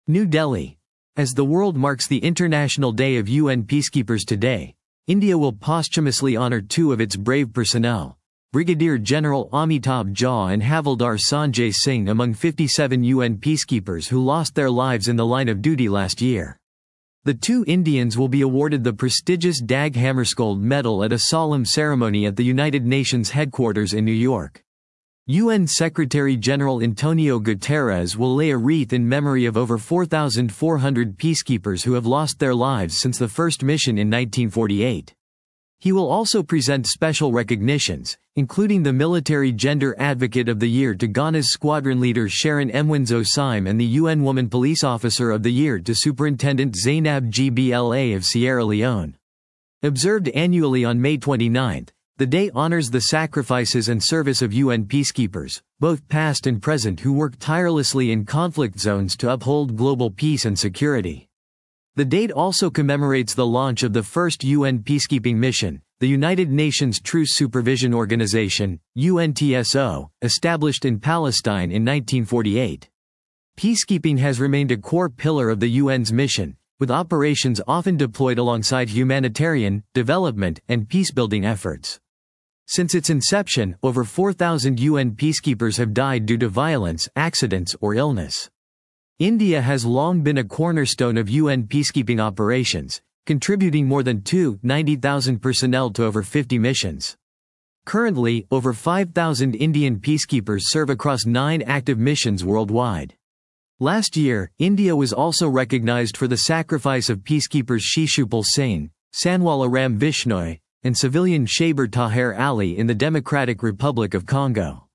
New Delhi. As the world marks the International Day of UN Peacekeepers today, India will posthumously honor two of its brave personnel, Brigadier General Amitabh Jha and Havildar Sanjay Singh, among 57 UN peacekeepers who lost their lives in the line of duty last year. The two Indians will be awarded the prestigious Dag Hammarskjöld Medal at a solemn ceremony at the United Nations headquarters in New York. UN Secretary-General Antonio Guterres will lay a wreath in memory of over 4,400 peacekeepers who have lost their lives since the first mission in 1948. He will also present special recognitions, including the Military Gender Advocate of the Year to Ghana's squadron leader Sharon Mwenzo Syme and the UN Woman Police Officer of the Year to Superintendent Zainab Gbla of Sierra Leone. Observed annually on May 29, the day honors the sacrifices and service of UN peacekeepers, both past and present, who work tirelessly in conflict zones to uphold global peace and security. The date also commemorates the launch of the first UN peacekeeping mission, the United Nations Truce Supervision Organization, UNTSO, established in Palestine in 1948. Peacekeeping has remained a core pillar of the UN's mission, with operations often deployed alongside humanitarian, development, and peacebuilding efforts. Since its inception, over 4,000 UN peacekeepers have died due to violence, accidents, or illness. India has long been a cornerstone of UN peacekeeping operations, contributing more than 90,000 personnel to over 50 missions. Currently, over 5,000 Indian peacekeepers serve across 9 active missions worldwide. Last year, India was also recognized for the sacrifice of peacekeepers Shishupal Singh, Sanwala Ram Vishnoi, and civilian Shaber Taher Ali in the Democratic Republic of Congo.